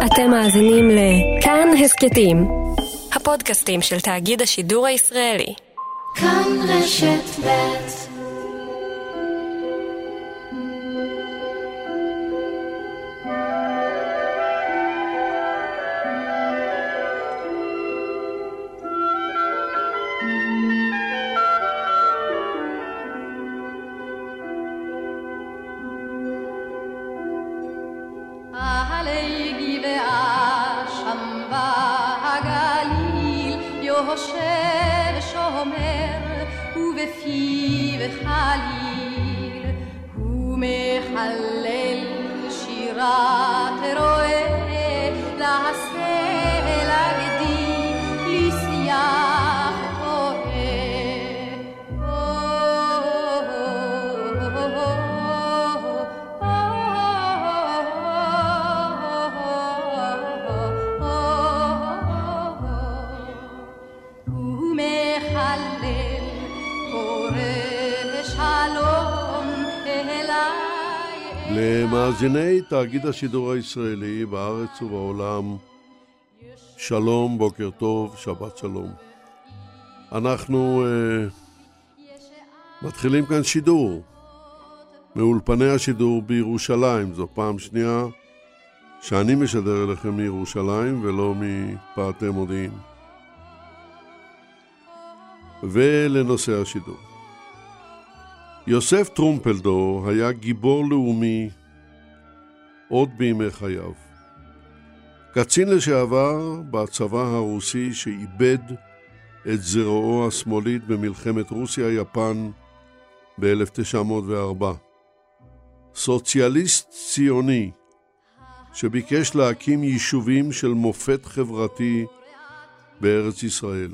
אתם מאזינים לכאן הסקטים, הפודקאסטים של תאגיד השידור הישראלי. כאן רשת ב'. יושב שומר ובפיו חליל הוא מחלל שירת רועה לעשה לגדי לשיח למאזיני תאגיד השידור הישראלי בארץ ובעולם, שלום, בוקר טוב, שבת שלום. אנחנו מתחילים כאן שידור מאולפני השידור בירושלים. זו פעם שנייה שאני משדר אליכם מירושלים ולא מפאתי מודיעין. ולנושא השידור, יוסף טרומפלדור היה גיבור לאומי עוד בימי חייו. קצין לשעבר בצבא הרוסי שאיבד את זרועו השמאלית במלחמת רוסיה-יפן ב-1904. סוציאליסט ציוני שביקש להקים יישובים של מופת חברתי בארץ ישראל.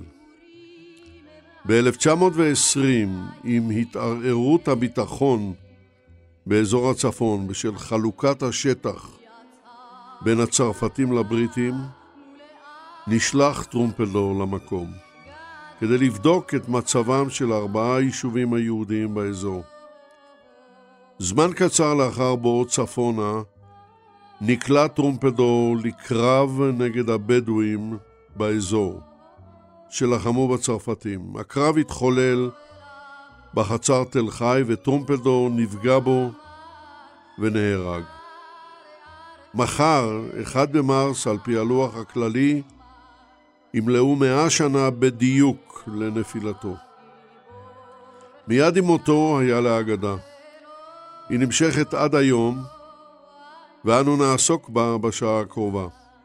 ב-1920, עם התערערות הביטחון באזור הצפון בשל חלוקת השטח בין הצרפתים לבריטים, נשלח טרומפלדור למקום כדי לבדוק את מצבם של 4 יישובים היהודיים באזור. זמן קצר לאחר בואו צפונה נקלע טרומפלדור לקרב נגד הבדואים באזור שלחמו בצרפתים. הקרב התחולל בחצר תל חי וטרומפלדור נפגע בו ונהרג. מחר, 1 במרס, על פי הלוח הכללי, ימלאו 100 שנה בדיוק לנפילתו. מיד עם מותו היה לאגדה. היא נמשכת עד היום, ואנו נעסוק בה בשעה הקרובה.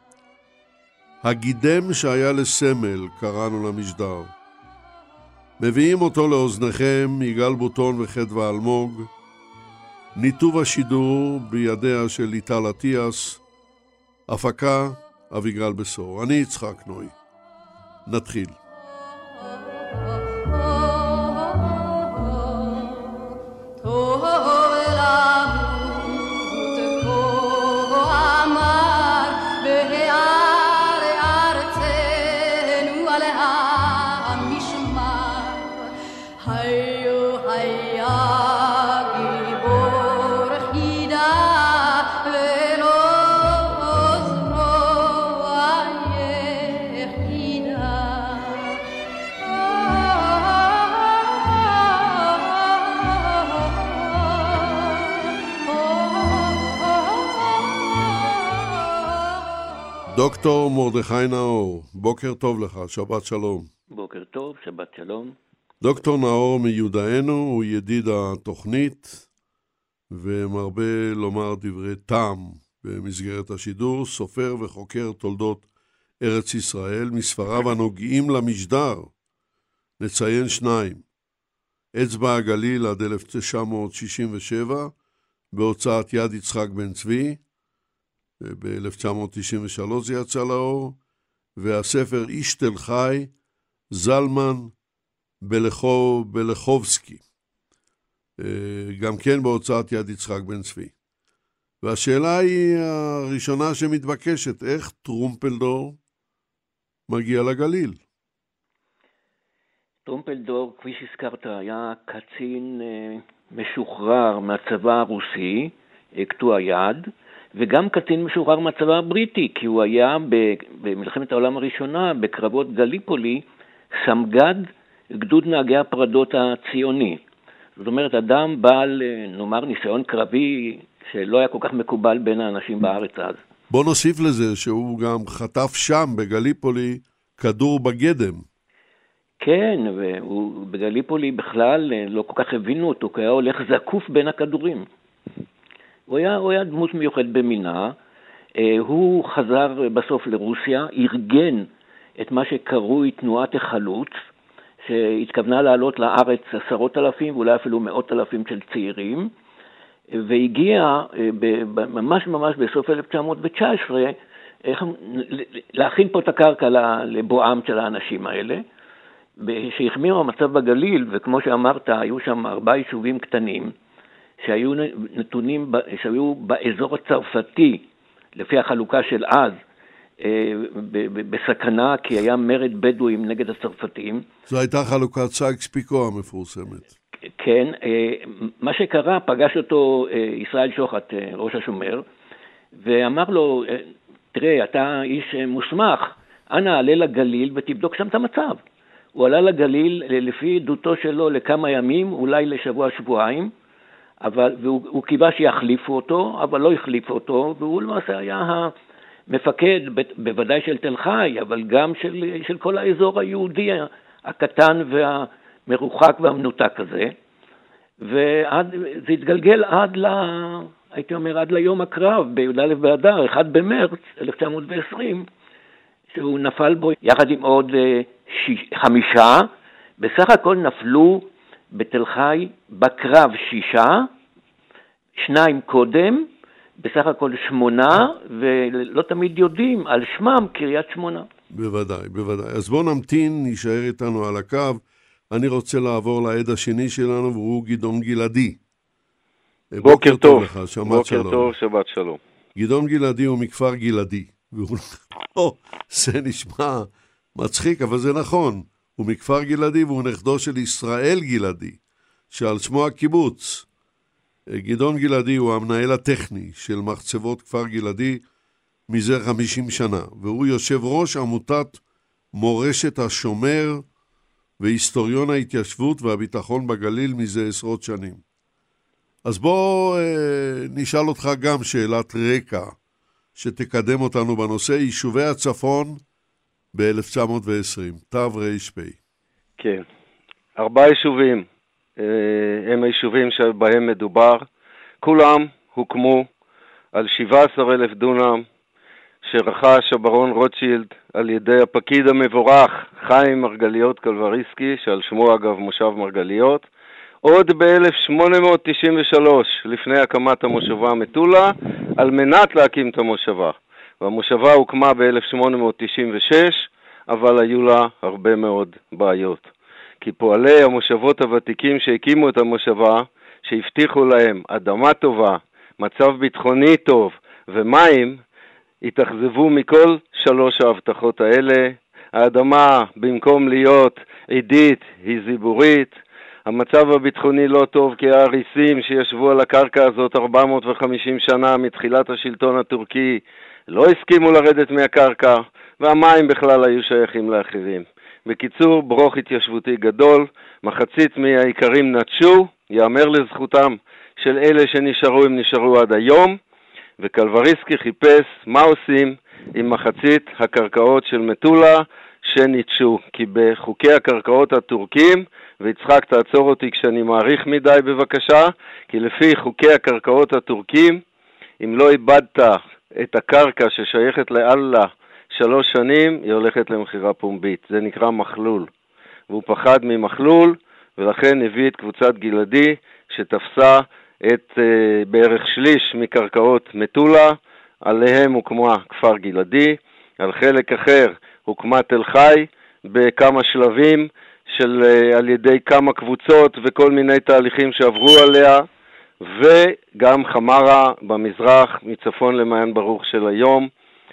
הגידם שהיה לסמל, קראנו למשדר. מביאים אותו לאוזניכם יגאל בוטון וחדווה אלמוג. ניתוב השידור בידיה של ליטל אטיאס. הפקה אביגל בסור. אני יצחק נוי. נתחיל. דוקטור מרדכי נאור, בוקר טוב לך, שבת שלום. בוקר טוב, שבת שלום. דוקטור נאור מיודענו, הוא ידיד התוכנית ומרבה לומר דברי טעם במסגרת השידור, סופר וחוקר תולדות ארץ ישראל. מספריו הנוגעים למשדר נציין 2: אצבע הגליל עד 1967 בהוצאת יד יצחק בן צבי, ב-1993 זה יצא לאור, והספר איש תל חי, זלמן בלחובסקי, גם כן בהוצאת יד יצחק בן צבי. והשאלה היא הראשונה שמתבקשת, איך טרומפלדור מגיע לגליל? טרומפלדור, כפי שהזכרת, היה קצין משוחרר מהצבא הרוסי, קטוע יד, וגם קצין משוחרר מהצבא הבריטי, כי הוא היה במלחמת העולם הראשונה, בקרבות גליפולי, סמג"ד גדוד נהגי הפרדות הציוני. זאת אומרת, אדם בעל, נאמר, ניסיון קרבי שלא היה כל כך מקובל בין האנשים בארץ אז. בוא נוסיף לזה שהוא גם חטף שם בגליפולי כדור בגדם. כן, בגליפולי בכלל לא כל כך הבינו אותו, כי היה הולך זקוף בין הכדורים. הוא היה דמות מיוחד במינה, הוא חזר בסוף לרוסיה, ארגן את מה שקרוי תנועת החלוץ, שהתכוונה לעלות לארץ 10,000 ואולי אפילו 100,000 של צעירים, והגיע ממש בסוף 1919 להכין פה את הקרקע לבואם של האנשים האלה, שהחמיר המצב בגליל, וכמו שאמרת, היו שם 4 יישובים קטנים, שהיו באזור הצרפתי, לפי החלוקה של אז, בסכנה, כי היה מרד בדואים נגד הצרפתים. זו הייתה חלוקת סייקס-פיקו המפורסמת. כן, מה שקרה, פגש אותו ישראל שוחט, ראש השומר, ואמר לו, תראה, אתה איש מוסמך, אנא עלה לגליל ותבדוק שם את המצב. הוא עלה לגליל לפי עדותו שלו לכמה ימים, אולי לשבוע-שבועיים, והוא קיווה שיחליפו אותו, אבל לא החליפו אותו, והוא למעשה היה המפקד, בוודאי של תל חי, אבל גם של כל האזור היהודי הקטן והמרוחק והמנותק הזה. וזה התגלגל הייתי אומר, עד ליום הקרב, בי"א באדר, 1 במרץ 1920, שהוא נפל בו יחד עם עוד 5, בסך הכל נפלו בתל חי בקרב 6, 2 קודם, בסך הכל 8, ולא תמיד יודעים על שמם קריית שמונה. בוודאי. אז בוא נמתין, נשאר איתנו על הקו. אני רוצה לעבור לעד השני שלנו, והוא גדעון גלעדי. בוקר טוב לך, שבת שלום. גדעון גלעדי הוא מכפר גלעדי. זה נשמע מצחיק, אבל זה נכון. הוא מכפר גלעדי והוא נכדו של ישראל גלעדי, שעל שמו הקיבוץ. גדעון גלעדי הוא המנהל הטכני של מחצבות כפר גלעדי מזה 50 שנה, והוא יושב ראש עמותת מורשת השומר והיסטוריון ההתיישבות והביטחון בגליל מזה 10 שנים. אז בוא נשאל אותך גם שאלת רקע שתקדם אותנו בנושא יישובי הצפון ב-1920, תר"פ. כן, 4 יישובים הם היישובים שבהם מדובר. כולם הוקמו על 17,000 דונם שרכש הברון רוטשילד על ידי הפקיד המבורך חיים מרגליות קלבריסקי, שעל שמו אגב מושב מרגליות, עוד ב-1893 לפני הקמת המושבה מטולה, על מנת להקים את המושבה. והמושבה הוקמה ב-1896, אבל היו לה הרבה מאוד בעיות. כי פועלי המושבות הוותיקים שהקימו את המושבה, שהבטיחו להם אדמה טובה, מצב ביטחוני טוב ומים, התאכזבו מכל 3 ההבטחות האלה. האדמה במקום להיות עידית היא זיבורית, המצב הביטחוני לא טוב כי ההריסים שישבו על הקרקע הזאת 450 שנה מתחילת השלטון הטורקי לא הסכימו לרדת מהקרקע, והמים בכלל היו שייכים לאחרים. בקיצור, ברוך התיישבותי גדול, מחצית מהעיקרים נטשו, יאמר לזכותם של אלה שנשארו, הם נשארו עד היום, וקלבריסקי חיפש מה עושים עם מחצית הקרקעות של מטולה שנטשו, כי בחוקי הקרקעות הטורקים, ויצחק תעצור אותי כשאני מעריך מדי בבקשה, כי לפי חוקי הקרקעות הטורקים, אם לא איבדת את הקרקע ששייכת לאללה 3 שנים, היא הולכת למחירה פומבית. זה נקרא מחלול. והוא פחד ממחלול, ולכן הביא את קבוצת גלעדי, שתפסה את בערך שליש מקרקעות מטולה, עליהם הוקמה כפר גלעדי, על חלק אחר הוקמה תל חי, בכמה שלבים, על ידי כמה קבוצות וכל מיני תהליכים שעברו עליה, וגם חמרה במזרח מצפון למעיין ברוך של היום,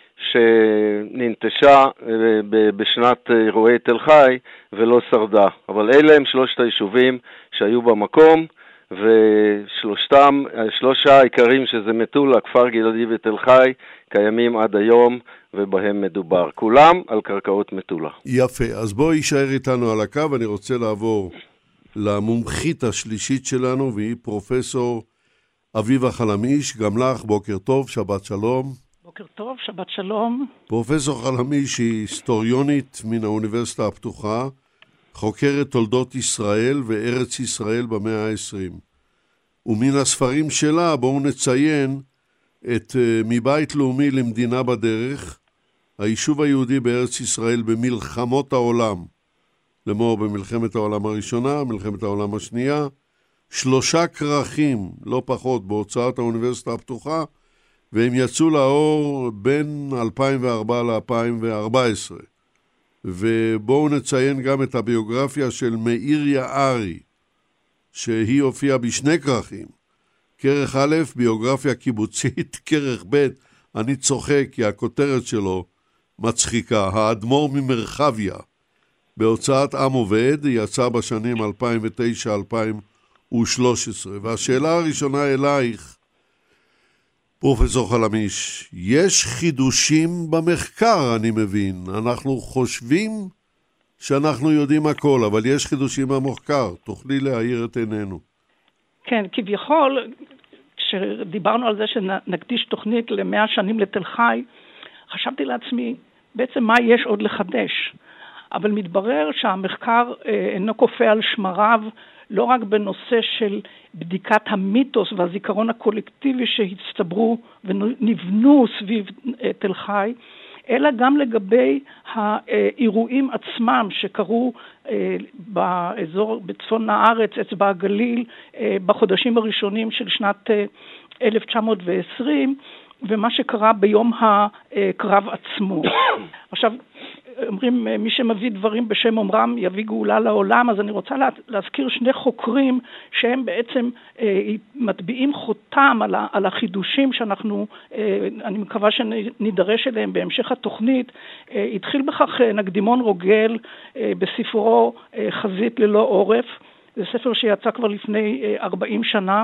שננטשה בשנת אירועי תל חי ולא שרדה. אבל אלה הם 3 היישובים שהיו במקום, ושלושה העיקרים שזה מטולה, כפר גלעדי ותל חי, קיימים עד היום ובהם מדובר. כולם על קרקעות מטולה. יפה, אז בואי יישאר איתנו על הקו, אני רוצה לעבור למומחית השלישית שלנו, והיא פרופסור אביבה חלמיש. גם לך, בוקר טוב, שבת שלום. בוקר טוב, שבת שלום. פרופסור חלמיש היא היסטוריונית מן האוניברסיטה הפתוחה, חוקרת תולדות ישראל וארץ ישראל במאה ה-20. ומן הספרים שלה בואו נציין את מבית לאומי למדינה בדרך, היישוב היהודי בארץ ישראל במלחמות העולם, לאמור במלחמת העולם הראשונה, מלחמת העולם השנייה, 3 כרכים, לא פחות, בהוצאת האוניברסיטה הפתוחה, והם יצאו לאור בין 2004 ל-2014. ובואו נציין גם את הביוגרפיה של מאיר יערי, שהיא הופיעה בשני כרכים. כרך א', ביוגרפיה קיבוצית, כרך ב', אני צוחק כי הכותרת שלו מצחיקה, האדמו"ר ממרחביה, בהוצאת עם עובד, יצא בשנים 2009-2013. והשאלה הראשונה אלייך, פרופסור חלמיש, יש חידושים במחקר, אני מבין. אנחנו חושבים שאנחנו יודעים הכל, אבל יש חידושים במחקר. תוכלי להאיר את עינינו. כן, כביכול, כשדיברנו על זה שנקדיש תוכנית ל100 שנים לתל חי, חשבתי לעצמי, בעצם מה יש עוד לחדש? אבל מתברר שהמחקר אינו קופא על שמריו, לא רק בנושא של בדיקת המיתוס והזיכרון הקולקטיבי שהצטברו ונבנו סביב תל חי, אלא גם לגבי האירועים עצמם שקרו באזור, בצפון הארץ, אצבע הגליל, בחודשים הראשונים של שנת 1920, ומה שקרה ביום הקרב עצמו. עכשיו, אומרים, מי שמביא דברים בשם אומרם יביא גאולה לעולם, אז אני רוצה להזכיר 2 חוקרים שהם בעצם מטביעים חותם על החידושים שאנחנו, אני מקווה שנידרש אליהם בהמשך התוכנית. התחיל בכך נקדימון רוגל בספרו חזית ללא עורף, זה ספר שיצא כבר לפני 40 שנה,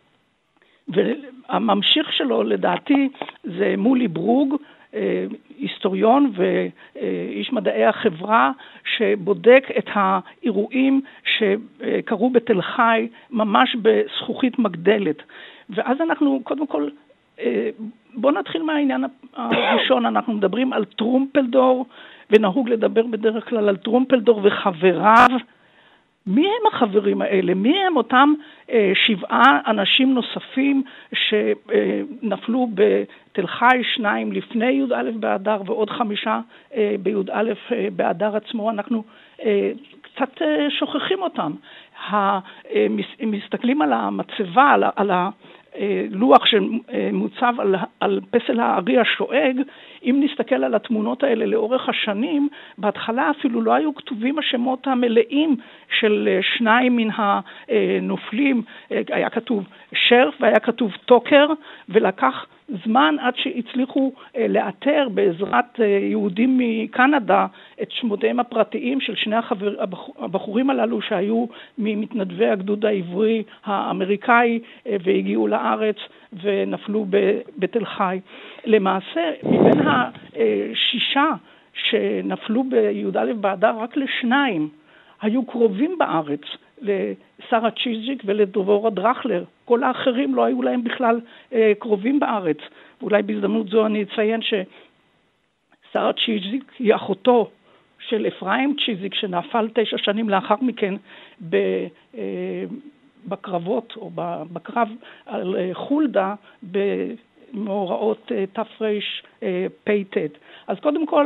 והממשיך שלו לדעתי זה מולי ברוג, היסטוריון ואיש מדעי החברה, שבודק את האירועים שקרו בתל חי ממש בזכוכית מגדלת. ואז אנחנו קודם כל, בוא נתחיל מהעניין הראשון. אנחנו מדברים על טרומפלדור, ונהוג לדבר בדרך כלל על טרומפלדור וחבריו. מי הם החברים האלה? מי הם אותם 7 אנשים נוספים שנפלו בתל חי, 2 לפני י"א באדר ועוד 5 בי"א באדר עצמו? אנחנו קצת שוכחים אותם. מסתכלים על המצבה, על הלוח שמוצב על פסל הארי השואג. אם נסתכל על התמונות האלה לאורך השנים, בהתחלה אפילו לא היו כתובים השמות המלאים של 2 מן הנופלים. היה כתוב שרף והיה כתוב טוקר, ולקח זמן עד שהצליחו לאתר בעזרת יהודים מקנדה את שמותיהם הפרטיים של 2 הבחורים הללו שהיו ממתנדבי הגדוד העברי האמריקאי והגיעו לארץ ונפלו בתל חי. למעשה, מבין 6 שנפלו בי"א באדר, רק ל2 היו קרובים בארץ, לשרה צ'יז'יק ולדבורה דרכלר. כל האחרים לא היו להם בכלל קרובים בארץ. ואולי בהזדמנות זו אני אציין ששרה צ'יז'יק היא אחותו של אפרים צ'יז'יק, שנפל 9 שנים לאחר מכן בקרבות, או בקרב על חולדה, במאורעות תפרש פייטט. אז קודם כל,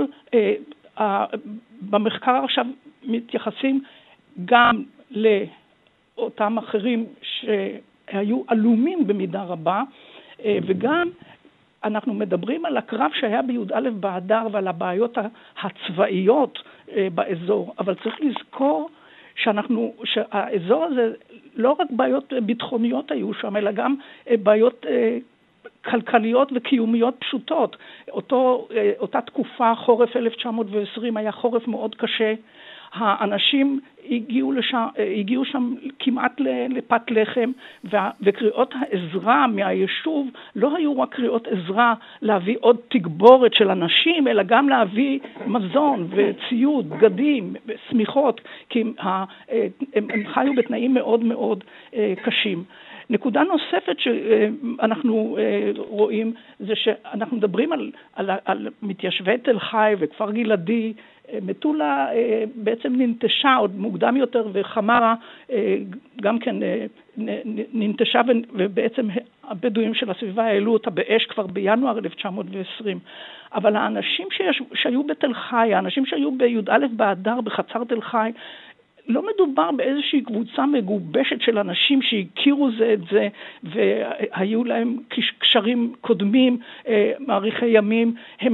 במחקר עכשיו מתייחסים גם לאותם אחרים שהיו עלומים במידה רבה, וגם אנחנו מדברים על הקרב שהיה בי"א באדר ועל הבעיות הצבאיות באזור, אבל צריך לזכור שהאזור הזה לא רק בעיות ביטחוניות היו שם, אלא גם בעיות כלכליות וקיומיות פשוטות. אותה תקופה, חורף 1920, היה חורף מאוד קשה. האנשים הגיעו שם כמעט לפת לחם, וקריאות העזרה מהיישוב לא היו רק קריאות עזרה להביא עוד תגבורת של אנשים, אלא גם להביא מזון וציוד, בגדים, סמיכות, כי הם חיו בתנאים מאוד מאוד קשים. נקודה נוספת שאנחנו רואים זה שאנחנו מדברים על מתיישבי תל חי וכפר גלעדי. מטולה בעצם ננטשה עוד מוקדם יותר, וחמרה גם כן ננטשה, ובעצם הבדואים של הסביבה העלו אותה באש כבר בינואר 1920. אבל האנשים שהיו בתל חי, האנשים שהיו בי"א באדר בחצר תל חי, לא מדובר באיזושהי קבוצה מגובשת של אנשים שהכירו זה את זה, והיו להם קשרים קודמים, מעריכי ימים.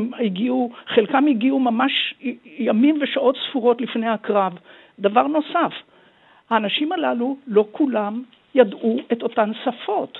חלקם הגיעו ממש ימים ושעות ספורות לפני הקרב. דבר נוסף, האנשים הללו לא כולם ידעו את אותן שפות.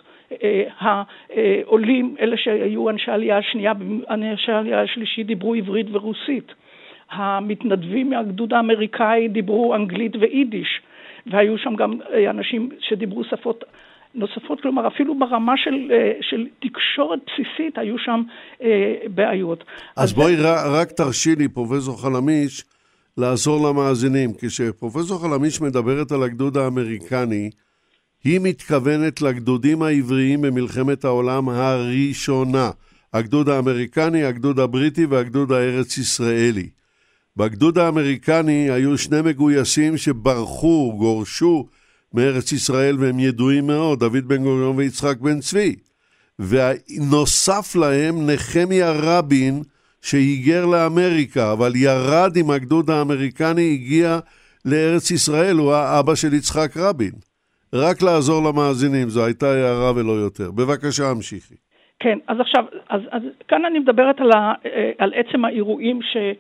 העולים, אלה שהיו אנשי העלייה השנייה, אנשי העלייה השלישית דיברו עברית ורוסית. המתנדבים מהגדוד האמריקאי דיברו אנגלית ויידיש, והיו שם גם אנשים שדיברו שפות נוספות, כלומר אפילו ברמה של תקשורת בסיסית היו שם בעיות. אז בואי רק תרשי לי, פרופסור חלמיש, לעזור למאזינים. כשפרופסור חלמיש מדברת על הגדוד האמריקני, היא מתכוונת לגדודים העבריים במלחמת העולם הראשונה. הגדוד האמריקני, הגדוד הבריטי והגדוד הארץ ישראלי. בגדוד האמריקני היו שני מגויסים שברחו, גורשו מארץ ישראל, והם ידועים מאוד, דוד בן גוריון ויצחק בן צבי. ונוסף להם נחמיה רבין שהיגר לאמריקה, אבל ירד עם הגדוד האמריקני, הגיע לארץ ישראל, הוא האבא של יצחק רבין. רק לעזור למאזינים, זו הייתה הערה ולא יותר. בבקשה, המשיכי. כן, אז עכשיו, אז כאן אני מדברת על עצם האירועים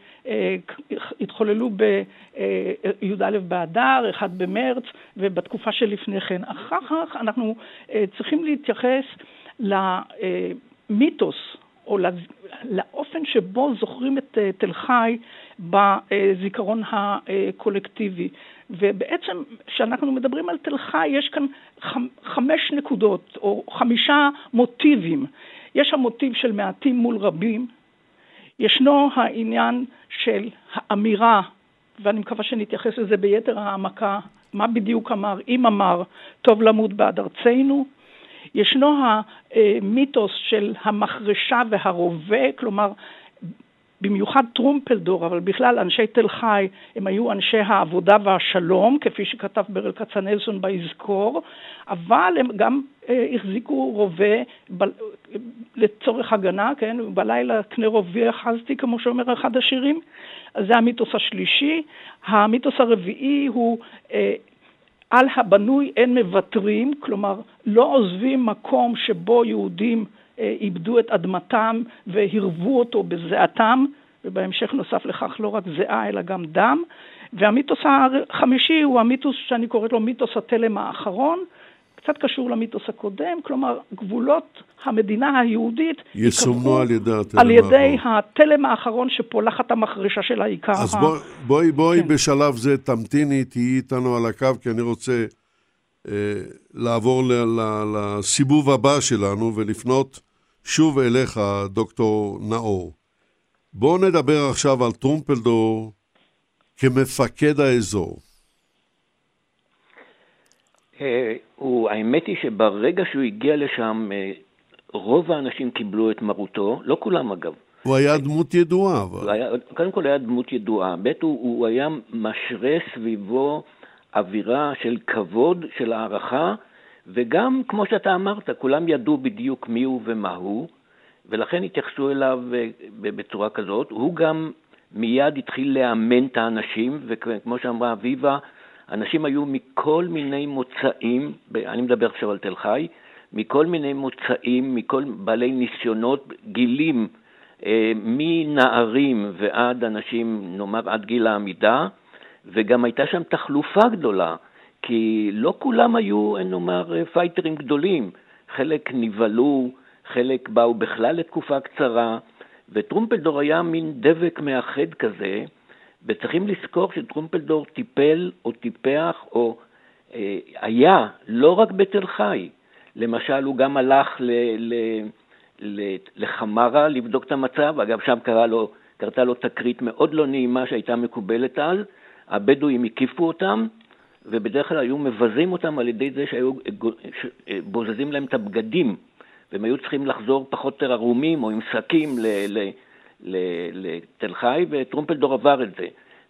שהתחוללו בי"א באדר, 1 במרץ, ובתקופה שלפני כן. אחר כך אנחנו צריכים להתייחס למיתוס, או לאופן שבו זוכרים את תל חי בזיכרון הקולקטיבי. ובעצם כשאנחנו מדברים על תל חי, יש כאן 5 נקודות או 5 מוטיבים. יש המוטיב של מעטים מול רבים, ישנו העניין של האמירה, ואני מקווה שנתייחס לזה ביתר העמקה, מה בדיוק אמר, אם אמר, טוב למות בעד ארצנו. ישנו המיתוס של המחרשה והרובה, כלומר, במיוחד טרומפלדור, אבל בכלל אנשי תל חי, הם היו אנשי העבודה והשלום, כפי שכתב ברל כצנלסון באזכור, אבל הם גם החזיקו רובה לצורך הגנה, כן? בלילה קנה רובה אחזתי, כמו שאומר אחד השירים. אז זה המיתוס השלישי. המיתוס הרביעי הוא על הבנוי אין מבטרים, כלומר לא עוזבים מקום שבו יהודים איבדו את אדמתם והרבו אותו בזעתם, ובהמשך נוסף לכך לא רק זעה אלא גם דם. והמיתוס החמישי הוא המיתוס שאני קוראת לו מיתוס התלם האחרון, קצת קשור למיתוס הקודם, כלומר גבולות המדינה היהודית יסומנו על ידי התלם האחרון שפולחת המחרשה של העיקר. אז בואי בשלב זה תמתיני, תהיי איתנו על הקו, כי אני רוצה לעבור לסיבוב הבא שלנו ולפנות שוב אליך, דוקטור נאור. בואו נדבר עכשיו על טרומפלדור כמפקד האזור. האמת היא שברגע שהוא הגיע לשם, רוב האנשים קיבלו את מרותו, לא כולם אגב. הוא היה דמות ידועה. קודם כל היה דמות ידועה, הוא היה משרה סביבו אווירה של כבוד, של הערכה, וגם כמו שאתה אמרת, כולם ידעו בדיוק מי הוא ומה הוא, ולכן התייחסו אליו בצורה כזאת. הוא גם מיד התחיל לאמן את האנשים, וכמו שאמרה אביבה, אנשים היו מכל מיני מוצאים, אני מדבר עכשיו על תל חי, מכל מיני מוצאים, מכל בעלי ניסיונות, גילים, מנערים ועד אנשים, נאמר עד גיל העמידה, וגם הייתה שם תחלופה גדולה, כי לא כולם היו, נאמר, פייטרים גדולים, חלק נבלו, חלק באו בכלל לתקופה קצרה, וטרומפלדור היה מין דבק מאחד כזה, וצריכים לזכור שטרומפלדור טיפל או טיפח או היה לא רק בתל חי. למשל, הוא גם הלך לחמרה לבדוק את המצב, אגב שם קרתה לו תקרית מאוד לא נעימה שהייתה מקובלת אז, הבדואים הקיפו אותם, ובדרך כלל היו מבזים אותם על ידי זה שהיו בוזזים להם את הבגדים, והם היו צריכים לחזור פחות יותר ערומים או עם שקים לתל חי, וטרומפלדור עבר את זה.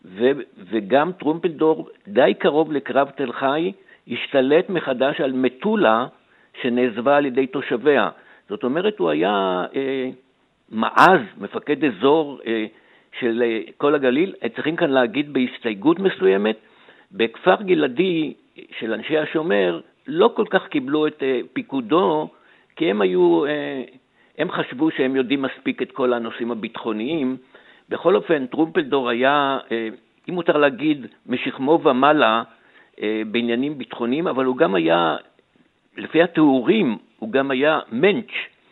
וגם טרומפלדור די קרוב לקרב תל חי, השתלט מחדש על מטולה שנעזבה על ידי תושביה. זאת אומרת, הוא היה מעז, מפקד אזור של כל הגליל. צריכים כאן להגיד בהסתייגות מסוימת, בכפר גלעדי של אנשי השומר לא כל כך קיבלו את פיקודו, כי הם חשבו שהם יודעים מספיק את כל הנושאים הביטחוניים. בכל אופן, טרומפלדור היה, אם מותר להגיד, משכמו ומעלה בעניינים ביטחוניים, אבל הוא גם היה, לפי התיאורים, הוא גם היה מנץ',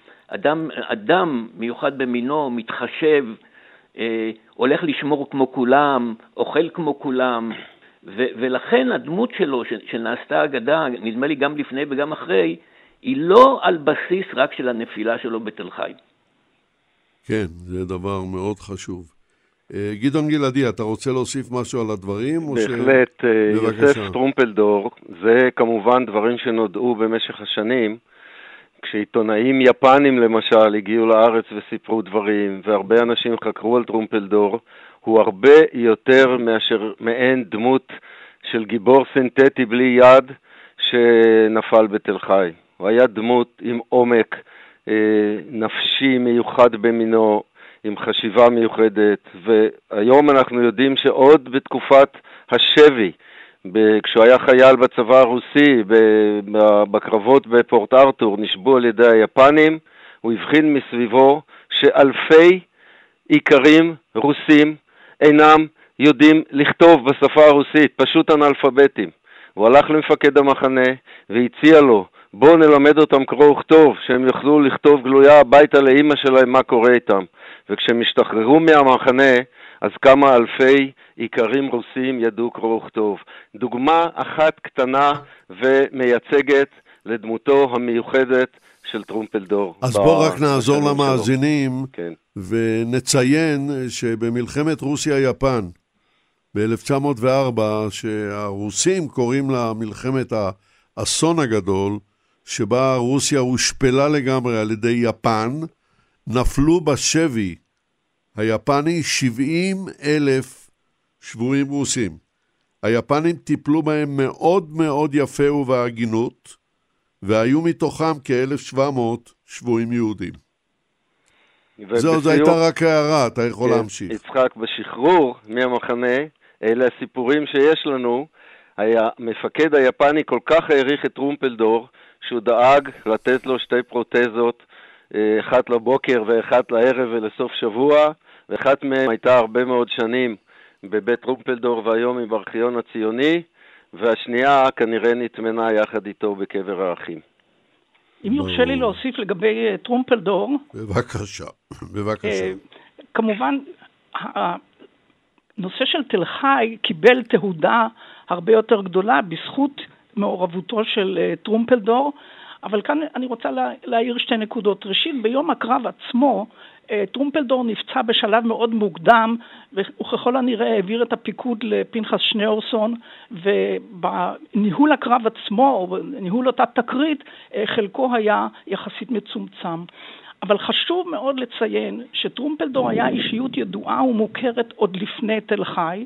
אדם מיוחד במינו, מתחשב, הולך לשמור כמו כולם, אוכל כמו כולם, ולכן הדמות שלו שנעשתה אגדה, נדמה לי גם לפני וגם אחרי, היא לא על בסיס רק של הנפילה שלו בתל חי. כן, זה דבר מאוד חשוב. גדעון גלעדי, אתה רוצה להוסיף משהו על הדברים? בהחלט, יוסף טרומפלדור, זה כמובן דברים שנודעו במשך השנים, כשעיתונאים יפנים למשל הגיעו לארץ וסיפרו דברים, והרבה אנשים חקרו על טרומפלדור, הוא הרבה יותר מאשר מעין דמות של גיבור סינתטי בלי יד שנפל בתל חי. הוא היה דמות עם עומק נפשי מיוחד במינו, עם חשיבה מיוחדת, והיום אנחנו יודעים שעוד בתקופת השבי, כשהוא היה חייל בצבא הרוסי, בקרבות בפורט ארתור, נשבו על ידי היפנים, הוא הבחין מסביבו שאלפי איכרים רוסים אינם יודעים לכתוב בשפה הרוסית, פשוט אנאלפביתים. הוא הלך למפקד המחנה והציע לו, בוא נלמד אותם קרוא וכתוב, שהם יוכלו לכתוב גלויה הביתה לאמא שלהם מה קורה איתם. וכשהם השתחררו מהמחנה, אז כמה אלפי איכרים רוסים ידעו קרוא וכתוב. דוגמה אחת קטנה ומייצגת לדמותו המיוחדת של טרומפלדור. אז בוא רק נעזור למאזינים, כן. ונציין שבמלחמת רוסיה-יפן ב-1904, שהרוסים קוראים לה מלחמת האסון הגדול, שבה רוסיה הושפלה לגמרי על ידי יפן, נפלו בשבי היפני 70,000 שבויים רוסים. היפנים טיפלו בהם מאוד מאוד יפה ובהגינות, והיו מתוכם כ-1,700 שבויים יהודים. זו הייתה רק הערה, אתה יכול להמשיך. יצחק, בשחרור מהמחנה, אלה הסיפורים שיש לנו, המפקד היפני כל כך העריך את טרומפלדור, שהוא דאג לתת לו 2 פרוטזות, אחת לבוקר ואחת לערב ולסוף שבוע, ואחת מהם הייתה הרבה מאוד שנים בבית טרומפלדור והיום היא בארכיון הציוני, והשנייה כנראה נטמנה יחד איתו בקבר האחים. אם יורשה לי להוסיף לגבי טרומפלדור. בבקשה. כמובן, הנושא של תל חי קיבל תהודה הרבה יותר גדולה בזכות מעורבותו של טרומפלדור, אבל כאן אני רוצה להעיר 2 נקודות. ראשית, ביום הקרב עצמו, טרומפלדור נפצע בשלב מאוד מוקדם, וככל הנראה העביר את הפיקוד לפנחס שניאורסון, ובניהול הקרב עצמו, או בניהול אותה תקרית, חלקו היה יחסית מצומצם. אבל חשוב מאוד לציין שטרומפלדור היה אישיות ידועה ומוכרת עוד לפני תל חי,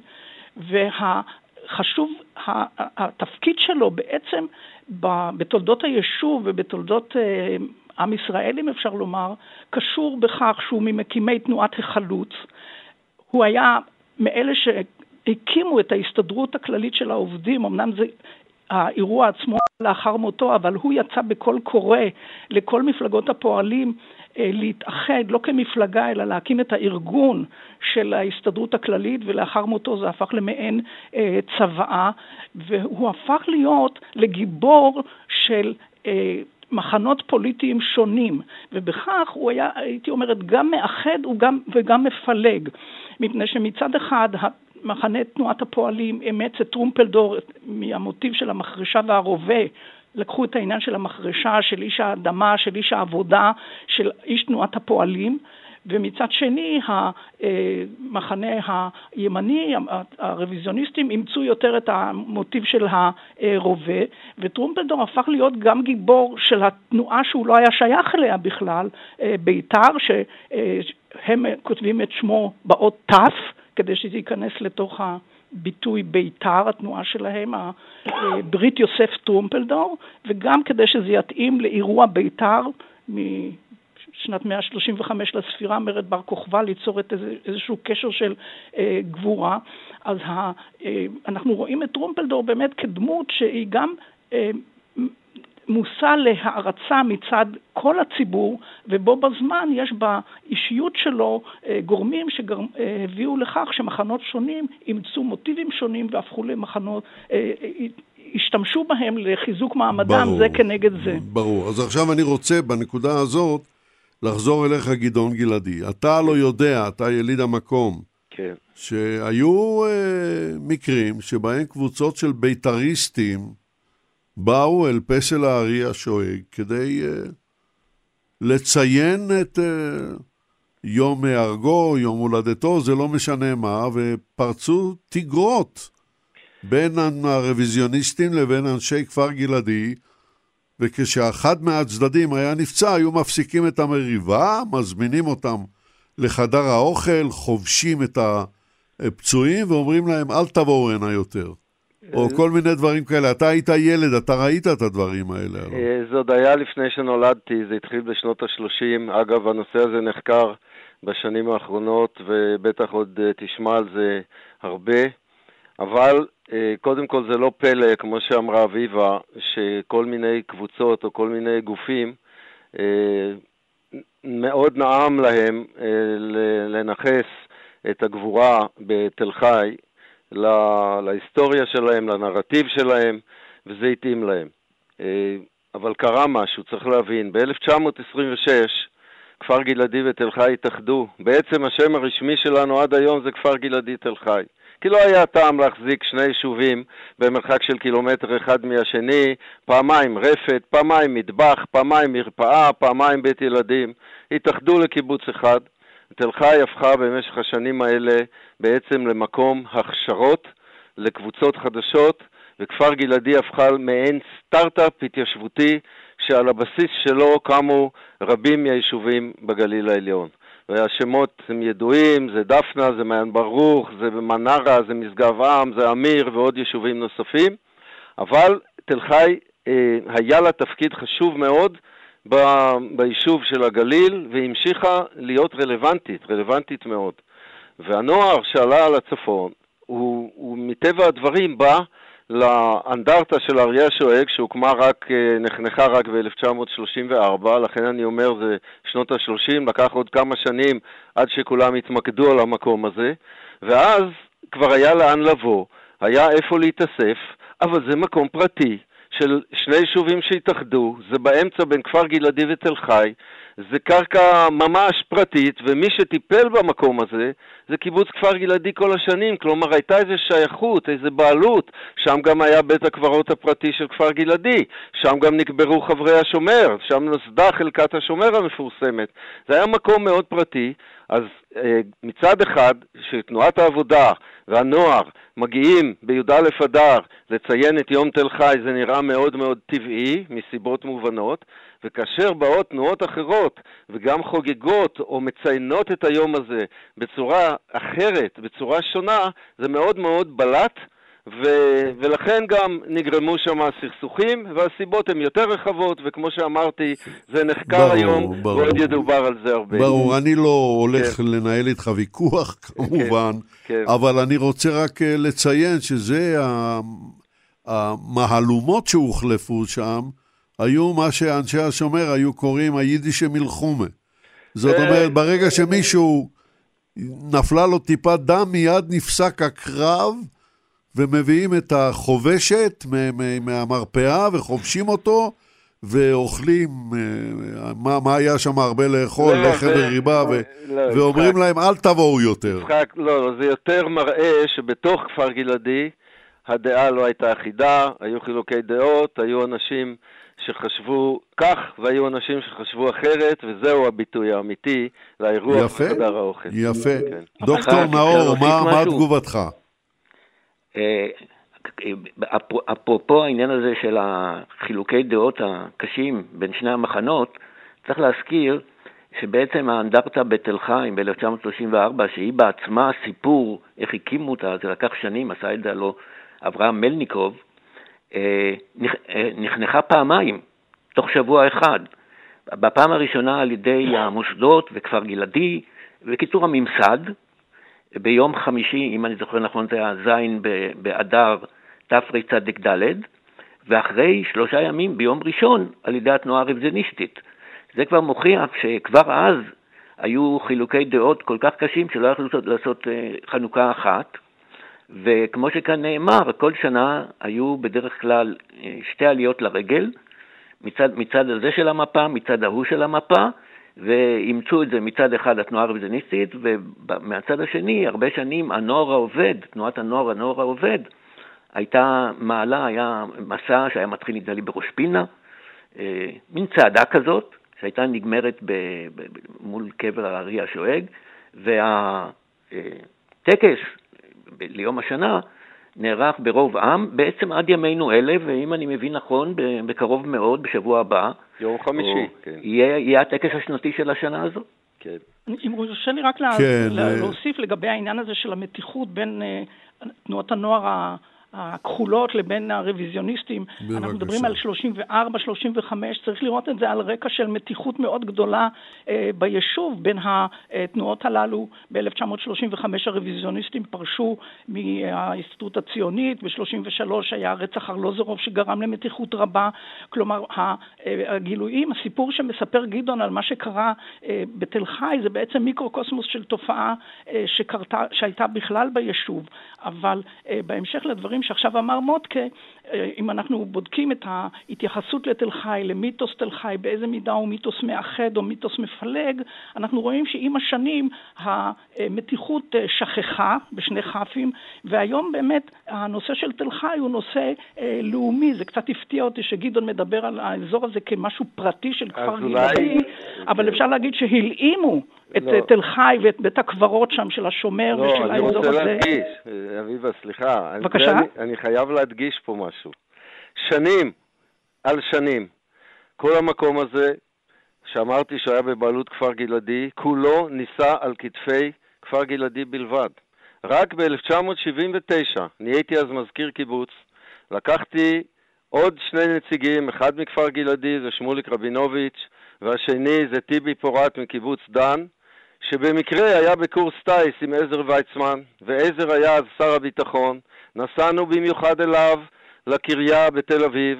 חשוב, התפקיד שלו בעצם בתולדות היישוב ובתולדות עם ישראל, אם אפשר לומר, קשור בכך שהוא ממקימי תנועת החלוץ. הוא היה מאלה שהקימו את ההסתדרות הכללית של העובדים, אמנם זה האירוע עצמו לאחר מותו, אבל הוא יצא בכל קורא לכל מפלגות הפועלים להתאחד, לא כמפלגה, אלא להקים את הארגון של ההסתדרות הכללית, ולאחר מותו זה הפך למעין צבאה, והוא הפך להיות לגיבור של מחנות פוליטיים שונים, ובכך הוא היה, הייתי אומרת, גם מאחד וגם מפלג, מפני שמצד אחד מחנה תנועת הפועלים אמץ את טרומפלדור מהמוטיב של המחרשה והרובה, לקחו את העניין של המחרשה, של איש האדמה, של איש העבודה, של איש תנועת הפועלים, ומצד שני המחנה הימני, הרוויזיוניסטים, אימצו יותר את המוטיב של הרובה, וטרומפלדור הפך להיות גם גיבור של התנועה שהוא לא היה שייך אליה בכלל, בית"ר, שהם כותבים את שמו באות תף, כדי שזה ייכנס לתוך הביטוי בית"ר, התנועה שלהם, ברית יוסף טרומפלדור, וגם כדי שזה יתאים לאירוע בית"ר משנת 135 לספירה, מרד בר כוכבא, ליצור את איזשהו קשר של גבורה. אז אנחנו רואים את טרומפלדור באמת כדמות שהיא גם מושא להערצה מצד כל הציבור, ובו בזמן יש באישיות שלו גורמים שהביאו לכך שמחנות שונים אימצו מוטיבים שונים והפכו למחנות, השתמשו בהם לחיזוק מעמדם. ברור, זה כנגד זה. ברור. אז עכשיו אני רוצה בנקודה הזאת לחזור אליך גדעון גלעדי. אתה לא יודע, אתה יליד המקום, כן. שהיו מקרים שבהם קבוצות של בית"ריסטים באו אל פסל הארי השואג כדי לציין את יום ההרגו, יום הולדתו, זה לא משנה מה, ופרצו תגרות בין הרוויזיוניסטים לבין אנשי כפר גלעדי, וכשאחד מהצדדים היה נפצע, היו מפסיקים את המריבה, מזמינים אותם לחדר האוכל, חובשים את הפצועים ואומרים להם אל תבואו הנה יותר. או כל מיני דברים כאלה. אתה היית ילד, אתה ראית את הדברים האלה. זה עוד היה לפני שנולדתי, זה התחיל בשנות ה-30. אגב, הנושא הזה נחקר בשנים האחרונות, ובטח עוד תשמע על זה הרבה. אבל קודם כל זה לא פלא, כמו שאמרה אביבה, שכל מיני קבוצות או כל מיני גופים מאוד נעם להם לנחס את הגבורה בתל חי, להיסטוריה שלהם, לנרטיב שלהם, וזה התאים להם. אבל קרה משהו, צריך להבין. ב-1926 כפר גלעדי ותל חי התאחדו. בעצם השם הרשמי שלנו עד היום זה כפר גלעדי תל חי. כי לא היה טעם להחזיק שני יישובים במרחק של קילומטר אחד מהשני, פעמיים רפת, פעמיים מטבח, פעמיים מרפאה, פעמיים בית ילדים. התאחדו לקיבוץ אחד. תל חי הפכה במשך השנים האלה בעצם למקום הכשרות לקבוצות חדשות, וכפר גלעדי הפכה מעין סטארט-אפ התיישבותי שעל הבסיס שלו קמו רבים מהיישובים בגליל העליון. והשמות הם ידועים, זה דפנה, זה מעיין ברוך, זה מנרה, זה משגב עם, זה אמיר ועוד יישובים נוספים. אבל תל חי היה לה תפקיד חשוב מאוד ביישוב של הגליל, והמשיכה להיות רלוונטית מאוד. והנוער שעלה על הצפון, הוא מטבע הדברים בא לאנדרטה של אריה השואג, נחנכה רק ב-1934, לכן אני אומר זה שנות ה-30, לקח עוד כמה שנים עד שכולם התמקדו על המקום הזה, ואז כבר היה לאן לבוא, היה איפה להתאסף, אבל זה מקום פרטי של שני יישובים שהתאחדו, זה באמצע בין כפר גלעדי ותל חי, זה קרקע ממש פרטית, ומי שטיפל במקום הזה, זה קיבוץ כפר גלעדי כל השנים, כלומר הייתה איזו שייכות, איזו בעלות, שם גם היה בית הקברות הפרטי של כפר גלעדי, שם גם נקברו חברי השומר, שם נוסדה חלקת השומר המפורסמת, זה היה מקום מאוד פרטי, אז מצד אחד, שתנועת העבודה והנוער מגיעים בי"א אדר לציין את יום תל חי, זה נראה מאוד מאוד טבעי, מסיבות מובנות, וכאשר באות תנועות אחרות וגם חוגגות או מציינות את היום הזה בצורה אחרת, בצורה שונה, זה מאוד מאוד בלט, ולכן גם נגרמו שם סכסוכים, והסיבות הן יותר רחבות, וכמו שאמרתי, זה נחקר היום, ועוד ידובר על זה הרבה. ברור, אני לא הולך לנהל איתך ויכוח, כמובן, אבל אני רוצה רק לציין שזה המהלומות שהוחלפו שם, היו מה שאנשי השומר היו קוראים היידישה מלחומה. זאת אומרת, ברגע שמישהו נפלה לו טיפת דם, מיד נפסק הקרב, ומביאים את החובשת מהמרפאה וחובשים אותו, ואוכלים, מה היה שם הרבה לאכול, לחם וריבה, ואומרים להם אל תבואו יותר. לא, זה יותר מראה שבתוך כפר גלעדי הדעה לא הייתה אחידה, היו חילוקי דעות, היו אנשים שחשבו כך, והיו אנשים שחשבו אחרת, וזהו הביטוי האמיתי לאירוע בחדר האוכל. יפה. דוקטור נאור, מה תגובתך? אפרופו העניין הזה של החילוקי דעות הקשים בין שני המחנות, צריך להזכיר שבעצם האנדרטה בתל חיים ב-1934, שהיא בעצמה סיפור, איך הקימו אותה, זה לקח שנים, עשה את זה לו אברהם מלניקוב, נחנכה פעמיים, תוך שבוע אחד. בפעם הראשונה על ידי המוסדות וכפר גלעדי, וקיצור הממסד, ביום חמישי, אם אני זוכר נכון, זה היה זין באדר תרצ"ד, ואחרי 3 ימים ביום ראשון על ידי התנועה הרוויזיוניסטית. זה כבר מוכיח שכבר אז היו חילוקי דעות כל כך קשים שלא יכלו לעשות חנוכה אחת, וכמו שכאן נאמר, כל שנה היו בדרך כלל 2 עליות לרגל, מצד הזה של המפה, מצד ההוא של המפה, ואימצו את זה מצד אחד התנועה הרוויזיוניסטית, ומהצד השני, הרבה שנים, הנוער העובד, תנועת הנוער העובד, הייתה מעלה, היה מסע שהיה מתחיל נדמה לי בראש פינה, מין צעדה כזאת, שהייתה נגמרת מול קבר הארי השואג, והטקס ליום השנה נערך ברוב עם, בעצם עד ימינו אלה, ואם אני מבין נכון, בקרוב מאוד, בשבוע הבא, יום חמישי, כן. יהיה הטקס השנתי של השנה הזו. כן. אם רוצה לי רק להוסיף לגבי העניין הזה של המתיחות בין תנועות הנוער הכחולות לבין הרוויזיוניסטים, אנחנו מדברים על 34, 35, צריך לראות את זה על רקע של מתיחות מאוד גדולה ביישוב בין התנועות הללו. ב-1935 הרוויזיוניסטים פרשו מההסתדרות הציונית, ב-33 היה רצח ארלוזורוב שגרם למתיחות רבה, כלומר הגילויים, הסיפור שמספר גדעון על מה שקרה בתל חי זה בעצם מיקרוקוסמוס של תופעה שהייתה בכלל ביישוב, אבל בהמשך לדברים שעכשיו אמר מוטקה, אם אנחנו בודקים את ההתייחסות לתל חי, למיתוס תל חי, באיזה מידה הוא מיתוס מאחד או מיתוס מפלג, אנחנו רואים שעם השנים המתיחות שכחה בשני חפים, והיום באמת הנושא של תל חי הוא נושא לאומי. זה קצת הפתיע אותי שגדעון מדבר על האזור הזה כמשהו פרטי של כפר גלעדי, אבל אפשר להגיד שהלאימו את תל חי ואת בית הקברות שם של השומר ושל האזור הזה. לא, אני רוצה להדגיש, אביבה, סליחה. בבקשה. אני חייב להדגיש פה משהו. שנים על שנים, כל המקום הזה שאמרתי שהיה בבעלות כפר גלעדי, כולו ניסה על כתפי כפר גלעדי בלבד. רק ב-1979, נהייתי אז מזכיר קיבוץ, לקחתי עוד 2 נציגים, אחד מכפר גלעדי זה שמוליק רבינוביץ', והשני זה טיבי פורט מקיבוץ דן, שבמקרה היה בקורס טייס עם עזר ויצמן, ועזר היה אז שר הביטחון. נסענו במיוחד אליו לקריה בתל אביב,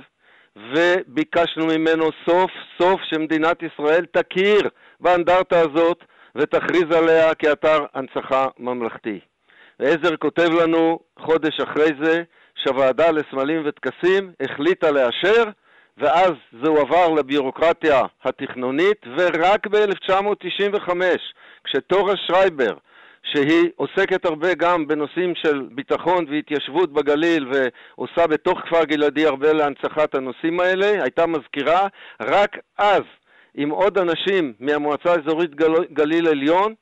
וביקשנו ממנו סוף סוף שמדינת ישראל תכיר באנדרטה הזאת ותכריז עליה כאתר הנצחה ממלכתי. ועזר כותב לנו חודש אחרי זה שהוועדה לסמלים וטקסים החליטה לאשר, ואז זה עבר לביורוקרטיה התכנונית, ורק ב-1995, כשתורה שרייבר, שהיא עוסקת הרבה גם בנושאים של ביטחון והתיישבות בגליל, ועושה בתוך כפר גלעדי הרבה להנצחת הנושאים האלה, הייתה מזכירה, רק אז, עם עוד אנשים מהמועצה האזורית גליל עליון,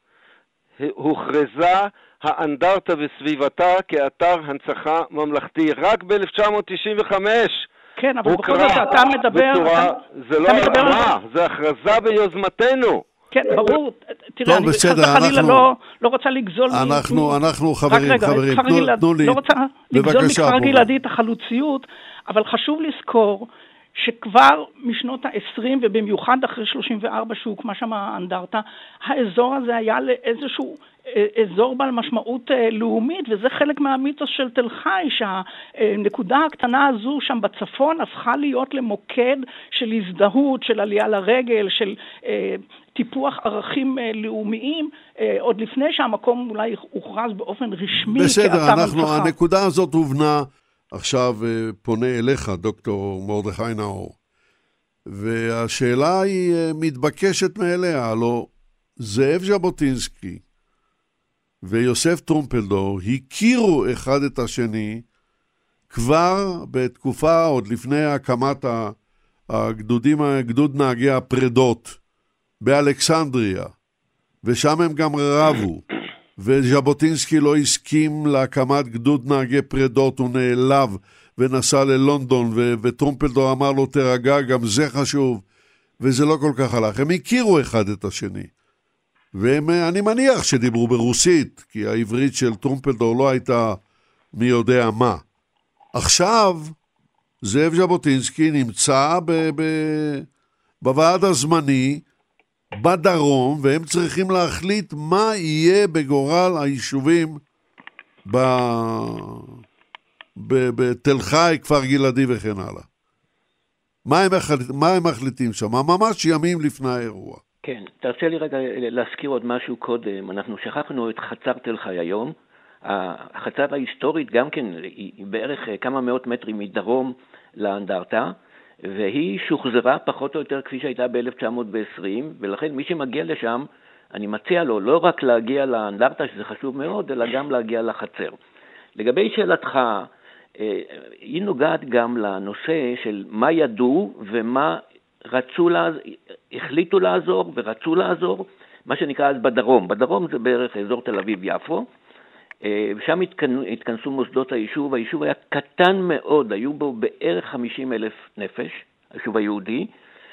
הוכרזה האנדרטה וסביבתה כאתר הנצחה ממלכתי. רק ב-1995, כן, אבל בכל זאת אתה מדבר... זה לא הרמה, זה הכרזה ביוזמתנו. כן, ברור. תראה, אני חלילה לא רוצה לגזול... אנחנו חברים, תנו לי. לא רוצה לגזול מכפר גלעדי את החלוציות, אבל חשוב לזכור שכבר משנות ה-20 ובמיוחד אחרי 34 שהוקמה שם האנדרטה, האזור הזה היה לאיזשהו אזור בעל משמעות לאומית, וזה חלק מהמיתוס של תל חי, שהנקודה הקטנה הזו שם בצפון הפכה להיות למוקד של הזדהות, של עלייה לרגל, של טיפוח ערכים לאומיים, עוד לפני שהמקום אולי הוכרז באופן רשמי בסדר, כאתר הנצחה. הנקודה הזאת הובנה. עכשיו פונה אליך, דוקטור מרדכי נאור. והשאלה היא מתבקשת מאליה, הלוא זאב ז'בוטינסקי ויוסף טרומפלדור הכירו אחד את השני כבר בתקופה עוד לפני הקמת גדוד נהגי הפרדות באלכסנדריה, ושם הם גם רבו, וז'בוטינסקי לא הסכים להקמת גדוד נהגי פרדות, הוא נעלב ונסע ללונדון, וטרומפלדור אמר לו תרגע, גם זה חשוב, וזה לא כל כך הלך. הם הכירו אחד את השני, ואני מניח שדיברו ברוסית, כי העברית של טרומפלדור לא הייתה מי יודע מה. עכשיו זאב ז'בוטינסקי נמצא בוועד הזמני בדרום, והם צריכים להחליט מה יהיה בגורל היישובים בתל חי, כפר גלעדי וכן הלאה. מה הם מחליטים שם? ממש ימים לפני האירוע. כן, תרצה לי רגע להזכיר עוד משהו קודם. אנחנו שכחנו את חצר תל חי היום. החצר ההיסטורית גם כן היא בערך כמה מאות מטרים מדרום לאנדרטה, והיא שוחזרה פחות או יותר כפי שהייתה ב-1920, ולכן מי שמגיע לשם, אני מציע לו לא רק להגיע לאנדרטה, שזה חשוב מאוד, אלא גם להגיע לחצר. לגבי שאלתך, היא נוגעת גם לנושא של מה ידעו ומה החליטו לעזור ורצו לעזור, מה שנקרא אז בדרום. בדרום זה בערך אזור תל אביב-יפו, ושם התכנסו מוסדות היישוב. היישוב היה קטן מאוד, היו בו בערך 50,000 נפש, היישוב היהודי,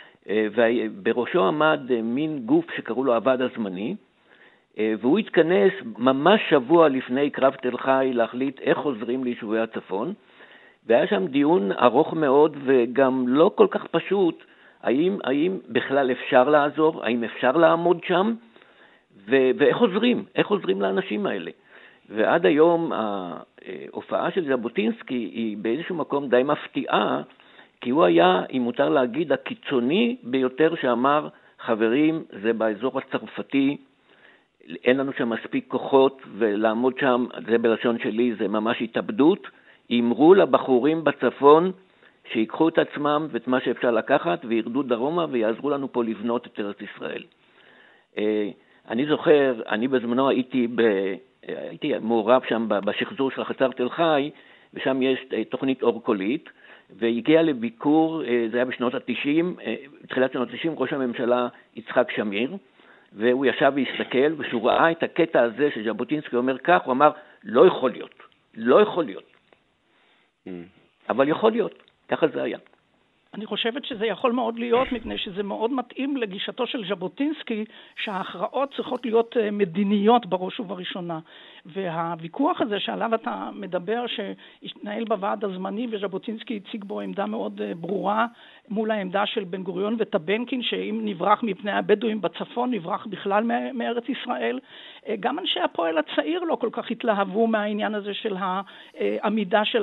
ובראשו עמד מין גוף שקראו לו הוועד הזמני, והוא התכנס ממש שבוע לפני קרב תל חי להחליט איך חוזרים ליישובי הצפון, והיה שם דיון ארוך מאוד וגם לא כל כך פשוט, האם בכלל אפשר לעזור, האם אפשר לעמוד שם, ואיך חוזרים לאנשים האלה. ועד היום ההופעה של ז'בוטינסקי היא באיזשהו מקום די מפתיעה, כי הוא היה, אם מותר להגיד, הקיצוני ביותר שאמר, חברים, זה באזור הצרפתי, אין לנו שם מספיק כוחות, ולעמוד שם, זה בלשון שלי, זה ממש התאבדות. אמרו לבחורים בצפון שיקחו את עצמם ואת מה שאפשר לקחת, וירדו דרומה ויעזרו לנו פה לבנות את ארץ ישראל. אני זוכר, אני בזמנו הייתי מעורב שם בשחזור של חצר תל חי, ושם יש תוכנית אורקולית, והגיע לביקור, זה היה בשנות ה-90, בתחילת שנות ה-90, ראש הממשלה יצחק שמיר, והוא ישב והסתכל, ושהוא ראה את הקטע הזה שז'בוטינסקי אומר כך, הוא אמר, לא יכול להיות. אבל יכול להיות, ככה זה היה. אני חושבת שזה יכול מאוד להיות, מפני שזה מאוד מתאים לגישתו של ז'בוטינסקי, שההכרעות צריכות להיות מדיניות בראש ובראשונה. והוויכוח הזה שעליו אתה מדבר, שהתנהל בוועד הזמני, וז'בוטינסקי הציג בו עמדה מאוד ברורה, מול העמדה של בן גוריון וטבנקין, שאם נברח מפני הבדואים בצפון, נברח בכלל מארץ ישראל. גם אנשי הפועל הצעיר לא כל כך התלהבו מהעניין הזה של העמידה של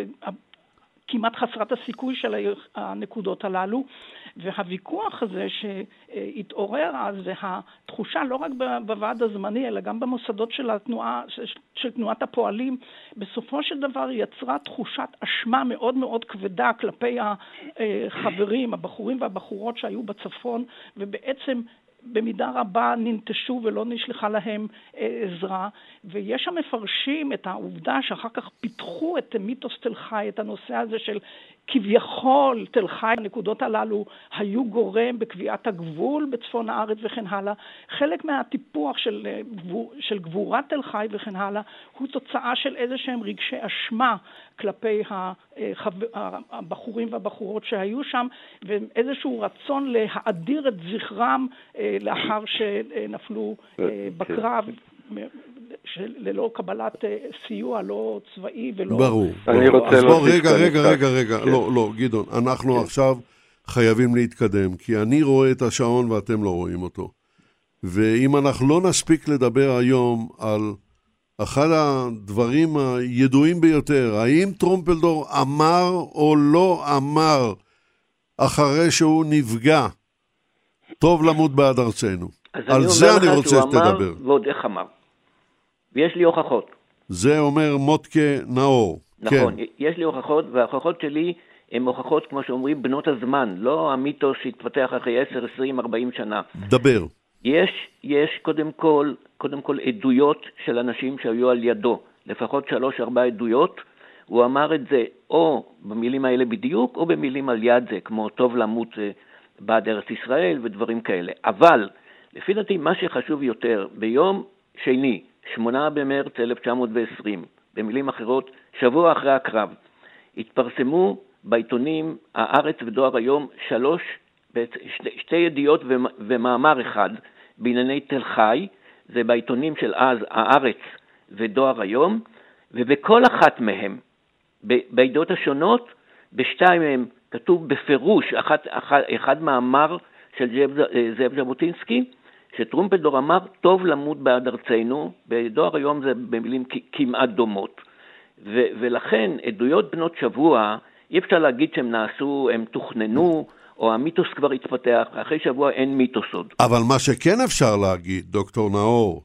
כמעט חסרת הסיכוי של הנקודות הללו, והוויכוח הזה שהתעורר אז, והתחושה לא רק בוועד הזמני, אלא גם במוסדות של תנועת הפועלים, בסופו של דבר יצרה תחושת אשמה מאוד מאוד כבדה כלפי החברים, הבחורים והבחורות שהיו בצפון, ובעצם במידה רבה ננטשו ולא נשלחה להם עזרה, ויש שם מפרשים את העובדה שאחר כך פיתחו את מיתוס תל חי, את הנושא הזה של כביכול תל חי, הנקודות הללו היו גורם בקביעת הגבול בצפון הארץ וכן הלאה. חלק מהטיפוח של גבורת תל חי וכן הלאה הוא תוצאה של איזה שהם רגשי אשמה כלפי הבחורים והבחורות שהיו שם, ואיזשהו רצון להאדיר את זכרם לאחר שנפלו בקרב, ללא קבלת סיוע, לא צבאי ולא... ברור. אז בוא, רגע, לא, גדעון, אנחנו עכשיו חייבים להתקדם, כי אני רואה את השעון ואתם לא רואים אותו. ואם אנחנו לא נספיק לדבר היום על אחד הדברים הידועים ביותר, האם טרומפלדור אמר או לא אמר אחרי שהוא נפגע, טוב למות בעד ארצנו. על זה אני רוצה שתדבר. ועוד איך אמר. ויש לי הוכחות. זה אומר מוטקה נאור. נכון, כן. יש לי הוכחות, וההוכחות שלי הן הוכחות, כמו שאומרים, בנות הזמן, לא המיתוס שהתפתח אחרי 10, 20, 40 שנה. דבר. יש קודם כל עדויות של אנשים שהיו על ידו, לפחות 3-4 עדויות. הוא אמר את זה או במילים האלה בדיוק, או במילים על יד זה, כמו טוב למות בעד ארץ ישראל ודברים כאלה. אבל, לפי דעתי, מה שחשוב יותר, ביום שני, 8 במרץ 1920, במילים אחרות, שבוע אחרי הקרב, התפרסמו בעיתונים הארץ ודואר היום שתי ידיעות ומאמר אחד בענייני תל חי, זה בעיתונים של אז הארץ ודואר היום, ובכל אחת מהם, בידיעות השונות, בשתיים מהם כתוב בפירוש, אחד מאמר של זאב ז'בוטינסקי, שטרומפלדור אמר, טוב למות בעד ארצנו, בדואר היום זה במילים כמעט דומות. ולכן עדויות בנות שבוע, אי אפשר להגיד שהם נעשו, הם תוכננו, או המיתוס כבר התפתח, אחרי שבוע אין מיתוס עוד. אבל מה שכן אפשר להגיד, דוקטור נאור,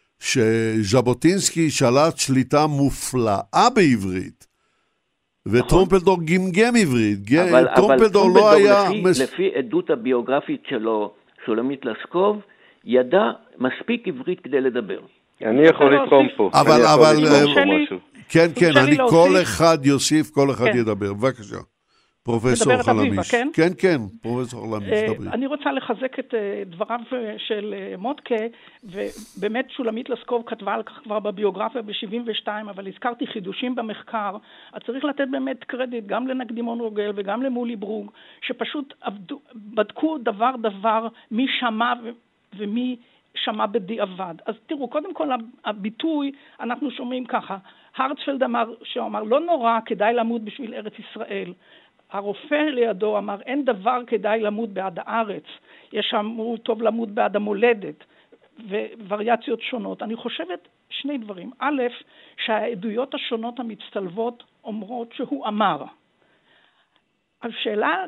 שז'בוטינסקי שלט שליטה מופלאה בעברית, וטרומפלדור גמגם עברית. טרומפלדור לא היה... לפי עדות הביוגרפית שלו, שולמית לסקוב, ידע מספיק עברית כדי לדבר. אני יכול לתרום פה. אבל... כן, כל אחד יוסיף, כל אחד ידבר. בבקשה. פרופסור חלמיש. כן, פרופסור חלמיש, דברי. אני רוצה לחזק את דבריו של מודקה, ובאמת שולמית לסקוב כתבה על כך כבר בביוגרפיה ב-72, אבל הזכרתי חידושים במחקר, אז צריך לתת באמת קרדיט גם לנקדימון רוגל וגם למולי ברוג, שפשוט בדקו דבר מי שמע ומי שמע בדיעבד. אז תראו, קודם כל הביטוי, אנחנו שומעים ככה, הרצפלד אמר, לא נורא, כדאי למות בשביל ארץ ישראל. הרופא לידו אמר, אין דבר כדאי למות בעד הארץ. יש אמרו, טוב למות בעד המולדת, ווריאציות שונות. אני חושבת שני דברים. א', שהעדויות השונות המצטלבות אומרות שהוא אמר. השאלה,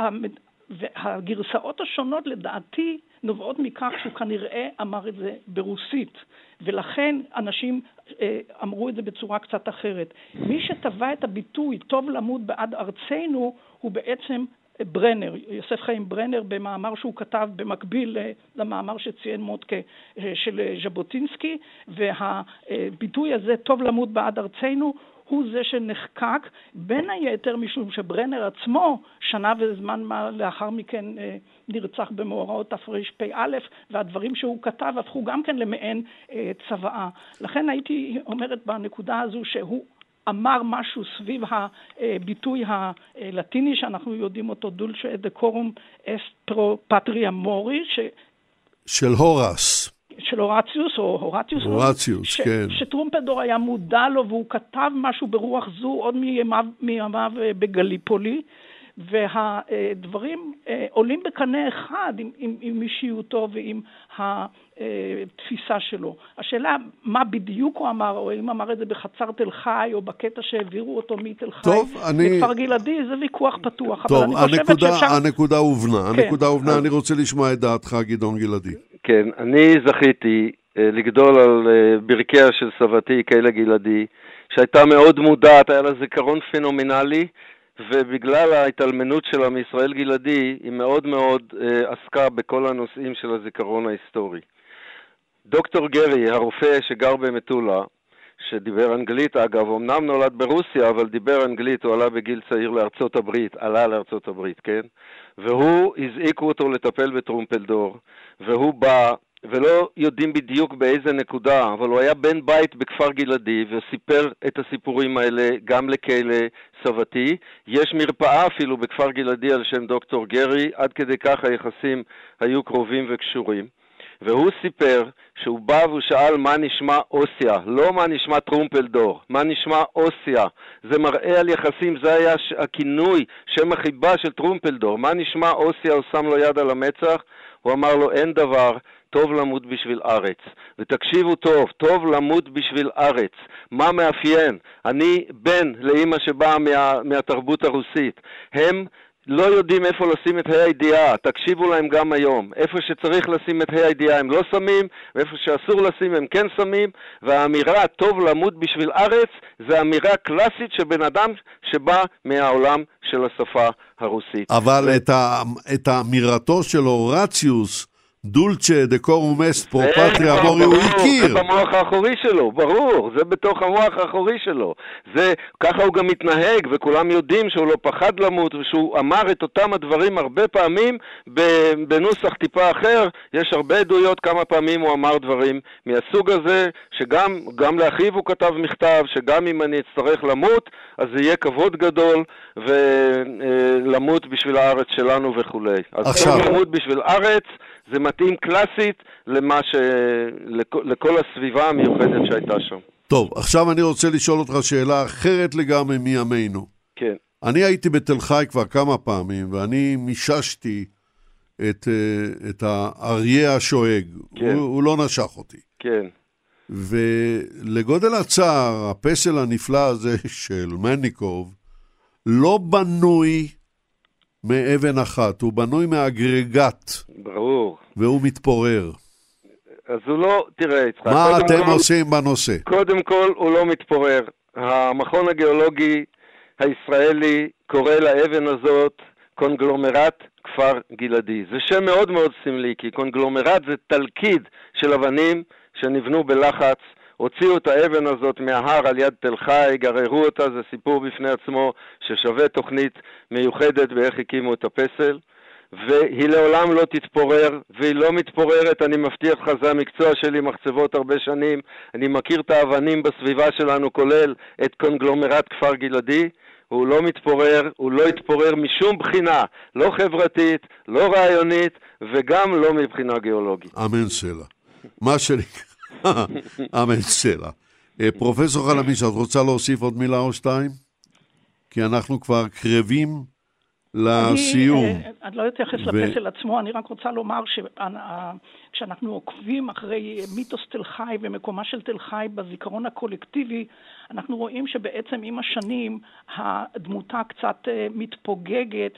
והגרסאות השונות לדעתי נובעות מכך שהוא כנראה אמר את זה ברוסית, ולכן אנשים אמרו את זה בצורה קצת אחרת. מי שטבע את הביטוי טוב למות בעד ארצנו הוא בעצם ברנר, יוסף חיים ברנר, במאמר שהוא כתב במקביל למאמר שציין מודקה של ז'בוטינסקי, והביטוי הזה טוב למות בעד ארצנו הוא זה שנחקק בין היתר משום שברנר עצמו שנה וזמן לאחר מכן נרצח במאורעות תרפ"א, והדברים שהוא כתב הפכו גם כן למעין צוואה. לכן הייתי אומרת בנקודה הזו שהוא אמר משהו סביב הביטוי הלטיני שאנחנו יודעים אותו, דולצ'ה דקורום אסט פרו פטריה מורי, של הורס. של הורציוס, כן. שטרומפלדור היה מודע לו, והוא כתב משהו ברוח זו עוד מימיו בגליפולי, והדברים עולים בקנה אחד עם אישיותו ועם התפיסה שלו. השאלה מה בדיוק הוא אמר, או אם אמר את זה בחצר תל חי, או בקטע שהעבירו אותו מתל חי לכפר גלעדי, זה ויכוח פתוח. טוב, הנקודה הובנה. אני רוצה לשמוע את דעתך, גדעון גלעדי. כן, אני זכיתי לגדול על ברכיה של סבתי קהילה גלעדי, שהייתה מאוד מודעת, היה לה זיכרון פנומנלי, ובגלל ההתעלמנות שלה מישראל גלעדי, היא מאוד מאוד עסקה בכל הנושאים של הזיכרון ההיסטורי. דוקטור גרי, הרופא שגר במטולה, שדיבר אנגלית אגב, אמנם נולד ברוסיה, אבל דיבר אנגלית, הוא עלה בגיל צעיר לארצות הברית, כן? והוא, הזעיקו אותו לטפל בטרומפלדור, והוא בא, ולא יודעים בדיוק באיזה נקודה, אבל הוא היה בן בית בכפר גלעדי, וסיפר את הסיפורים האלה גם לקהילה סבתי. יש מרפאה אפילו בכפר גלעדי על שם דוקטור גרי, עד כדי כך היחסים היו קרובים וקשורים. והוא סיפר שהוא בא והוא שאל מה נשמע אוסיה, לא מה נשמע טרומפלדור, מה נשמע אוסיה. זה מראה על יחסים, זה היה הכינוי, שם החיבה של טרומפלדור. מה נשמע אוסיה, הוא שם לו יד על המצח, הוא אמר לו אין דבר, טוב למות בשביל ארץ. ותקשיבו טוב, טוב למות בשביל ארץ. מה מאפיין? אני בן לאמא שבאה מהתרבות הרוסית. הם לא יודעים איפה לשים את הידיעה, תקשיבו להם גם היום. איפה שצריך לשים את הידיעה הם לא שמים, ואיפה שאסור לשים הם כן שמים, והאמירה טוב למות בשביל ארץ, זה אמירה קלאסית של בן אדם שבא מהעולם של השפה הרוסית. אבל את האמירתו של הורציוס, דולצ'ה דקורום אסט פרו פטריה מורי, הוא הכיר. זה במוח האחורי שלו, ברור, זה בתוך המוח האחורי שלו. ככה הוא גם מתנהג, וכולם יודעים שהוא לא פחד למות, ושהוא אמר את אותם הדברים הרבה פעמים בנוסח טיפה אחר. יש הרבה עדויות כמה פעמים הוא אמר דברים מהסוג הזה, שגם לאחיו הוא כתב מכתב, שגם אם אני אצטרך למות, אז זה יהיה כבוד גדול, ולמות בשביל הארץ שלנו וכו'. אז טוב למות בשביל ארץ, זה מתאים קלאסית לכל הסביבה המיוחדת שהייתה שם. טוב, עכשיו אני רוצה לשאול אותך שאלה אחרת לגמרי מימינו. כן. אני הייתי בתל חי כבר כמה פעמים, ואני מיששתי את האריה השואג. כן. הוא לא נשך אותי. כן. ולגודל הצער, הפסל הנפלא הזה של מניקוב, לא בנוי מאבן אחת, הוא בנוי מאגרגט. ברור. והוא מתפורר. אז הוא לא, תראה יצחק. מה אתם עושים בנושא? קודם כל הוא לא מתפורר. המכון הגיאולוגי הישראלי קורא לאבן הזאת קונגלומרט כפר גלעדי. זה שם מאוד מאוד סמלי, כי קונגלומרט זה תלכיד של אבנים שנבנו בלחץ, הוציאו את האבן הזאת מההר על יד תל חי, גררו אותה, זה סיפור בפני עצמו ששווה תוכנית מיוחדת באיך הקימו את הפסל, והיא לעולם לא תתפורר, והיא לא מתפוררת, אני מבטיח לך, זה המקצוע שלי, מחצבות הרבה שנים, אני מכיר את האבנים בסביבה שלנו, כולל את קונגלומרט כפר גלעדי, הוא לא מתפורר, הוא לא יתפורר משום בחינה, לא חברתית, לא רעיונית, וגם לא מבחינה גיאולוגית. אמן סלע. מה שלי... אמן סלע. פרופסור חלמיש, את רוצה להוסיף עוד מילה או שתיים? כי אנחנו כבר קרבים לסיום. אני לא אתייחס לפסל עצמו, אני רק רוצה לומר כשאנחנו עוקבים אחרי מיתוס תל חי ומקומה של תל חי בזיכרון הקולקטיבי, אנחנו רואים שבעצם עם השנים הדמותה קצת מתפוגגת,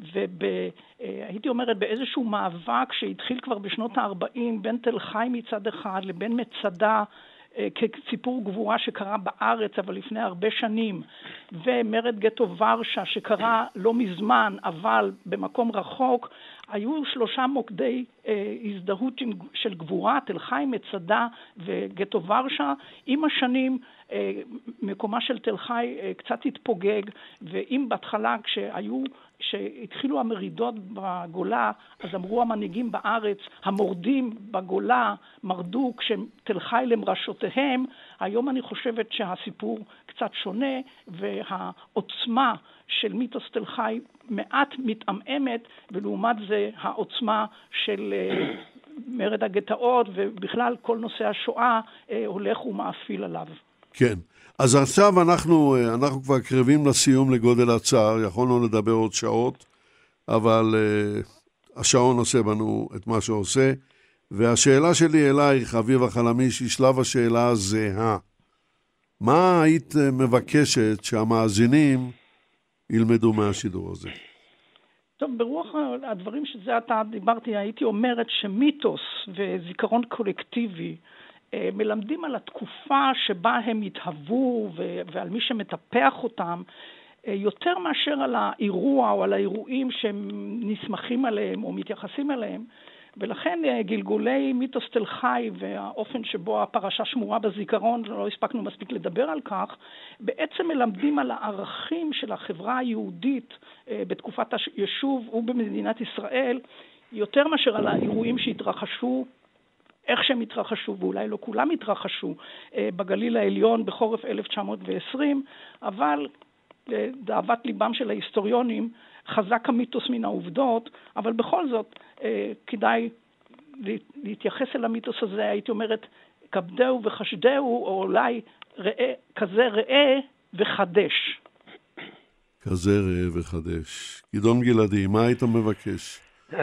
והייתי אומרת באיזשהו מאבק שהתחיל כבר בשנות ה-40 בין תל חי מצד אחד לבין מצדה, כסיפור גבורה שקרה בארץ אבל לפני הרבה שנים, ומרד גטו ורשה שקרה לא מזמן אבל במקום רחוק, היו 3 מוקדי הזדהות של גבורה, תל חי, מצדה וגטו ורשה. עם השנים מקומה של תל חי קצת התפוגג, ואם בהתחלה כשהתחילו המרידות בגולה, אז אמרו המנהיגים בארץ, המורדים בגולה מרדו כשתל חי למרשותיהם. היום אני חושבת שהסיפור קצת שונה, והעוצמה של מיתוס תל חי מעט מתעממת, ולעומת זה העוצמה של מרד הגטאות ובכלל כל נושא השואה הולך ומאפיל עליו. כן, אז עכשיו אנחנו כבר קרבים לסיום לגודל הצער, יכולנו לדבר עוד שעות, אבל השעון עושה בנו את מה שעושה, והשאלה שלי אלייך, אביבה חלמיש, היא שלב השאלה הזהה. מה היית מבקשת שהמאזינים ילמדו מהשידור הזה? טוב, ברוח הדברים שזה אתה דיברתי, הייתי אומרת שמיתוס וזיכרון קולקטיבי מלמדים על התקופה שבה הם התהוו ועל מי שמטפח אותם, יותר מאשר על האירוע או על האירועים שהם נסמכים עליהם או מתייחסים אליהם. ולכן גלגולי מיתוס תל חי והאופן שבו הפרשה שמורה בזיכרון, לא הספקנו מספיק לדבר על כך, בעצם מלמדים על הערכים של החברה היהודית בתקופת היישוב ובמדינת ישראל, יותר מאשר על האירועים שהתרחשו, איך שהם התרחשו, ואולי לא כולם התרחשו, בגליל העליון בחורף 1920, אבל לדאבת ליבם של ההיסטוריונים, חזק המיתוס מן העובדות, אבל בכל זאת כדאי להתייחס אל המיתוס הזה, הייתי אומרת, כבדהו וחשדהו, או אולי כזה ראה וחדש. כזה ראה וחדש. גדעון גלעדי, מה היית מבקש?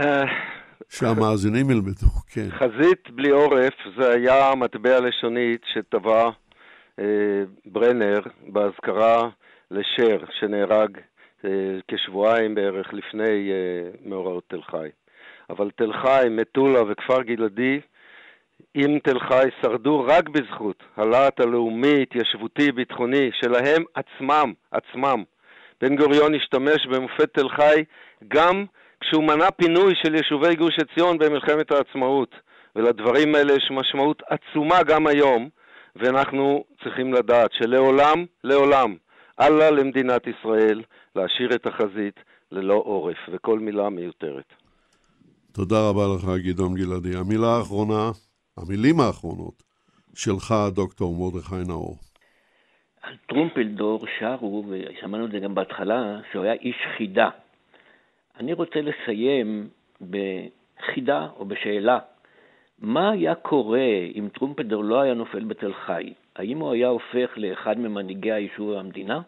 שהמאזינים ילמדו, כן. חזית בלי עורף, זה היה מטבע לשונית שטבע ברנר בהזכרה לשר שנהרג כשבועיים בערך לפני מאורעות תל חי. אבל תל חי, מטולה וכפר גלעדי, עם תל חי שרדו רק בזכות הלהט הלאומי, התיישבותי, ביטחוני שלהם עצמם. בן גוריון השתמש במופת תל חי גם כשהוא מנע פינוי של יישובי גוש עציון במלחמת העצמאות, ולדברים האלה יש משמעות עצומה גם היום, ואנחנו צריכים לדעת שלעולם אל לה למדינת ישראל להשאיר את החזית ללא עורף, וכל מילה מיותרת. תודה רבה לך גדעון גלעדי. המילים האחרונות שלך, דוקטור מרדכי נאור. על טרומפלדור שרו, ושמענו את זה גם בהתחלה, שהוא היה איש חידה. אני רוצה לסיים בחידה או בשאלה. מה היה קורה אם טרומפלדור לא היה נופל בתל חי? האם הוא היה הופך לאחד ממנהיגי היישוב המדינה?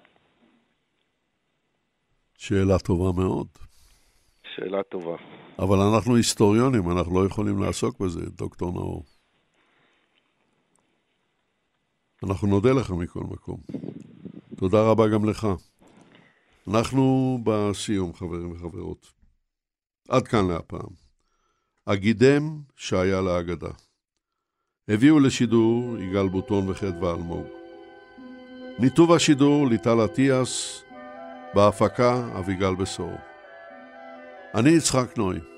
שאלה טובה מאוד. שאלה טובה. אבל אנחנו היסטוריונים, אנחנו לא יכולים לעסוק בזה, דוקטור נאור. אנחנו נודה לך מכל מקום. תודה רבה גם לך. אנחנו בסיום, חברים וחברות. עד כאן להפעם. הגידם שהיה להגדה. הביאו לשידור יגאל בוטון וחדווה אלמוג. ניתוב השידור ליטל אטיאס, בהפקה אביגל בסור. אני יצחק נוי.